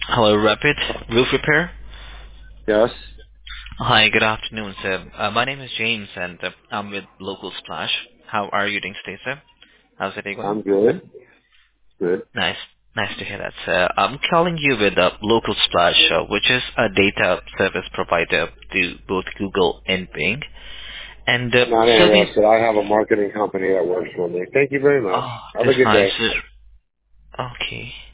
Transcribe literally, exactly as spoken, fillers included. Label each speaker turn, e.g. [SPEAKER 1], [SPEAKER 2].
[SPEAKER 1] Hello, Rapid Roof Repair.
[SPEAKER 2] Yes,
[SPEAKER 1] Hi, good afternoon, sir. Uh, my name is James, and uh, I'm with Local Splash. How are you doing today, sir? How's the day going?
[SPEAKER 2] I'm good. Good.
[SPEAKER 1] Nice. Nice to hear that, sir. I'm calling you with uh, Local Splash, uh, which is a data service provider to both Google and Bing. And uh,
[SPEAKER 2] Not
[SPEAKER 1] so we...
[SPEAKER 2] interested. I have a marketing company that works for me. Thank you very much.
[SPEAKER 1] Oh,
[SPEAKER 2] Have a
[SPEAKER 1] that's
[SPEAKER 2] good
[SPEAKER 1] nice.
[SPEAKER 2] day.
[SPEAKER 1] uh, Okay.